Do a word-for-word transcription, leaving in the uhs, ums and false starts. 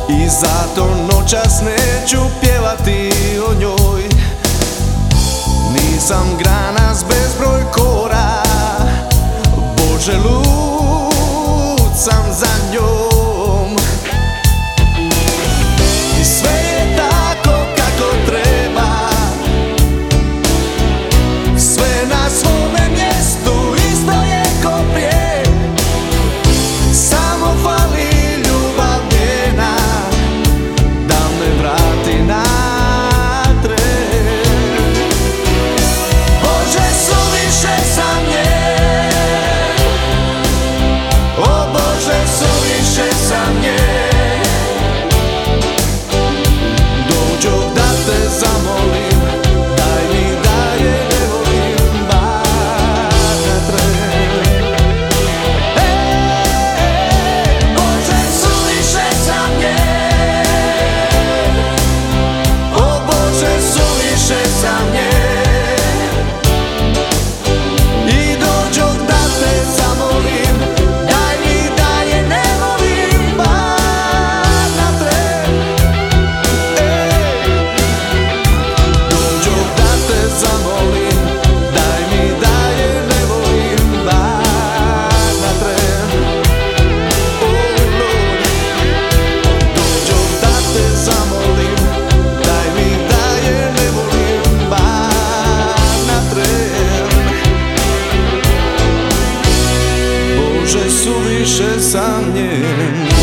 I zato noćas neću pjevati o njoj. Nisam grana s bezbroj kora, Bože, lud sam za njom. I sve je tako kako treba, sve na svome mjestu, isto je ko prije. Samo fali ljubav njena da me vrati natrag. Bože, suviše sam njen, o Bože, suviše sam njen. Dođo da te zamolim, daj mi da je ne volim bar na tren. Ej, Bože, suviše sam njen, o Bože, suviše sam njen. I dođo da te zamolim, daj mi da je ne volim bar na tren. Dođo da te zamolim, daj mi da je ne volim bar na tren. Oh Lord, dođo da te zamolim, daj mi da je ne volim bar na tren. Bože, suviše sam njen.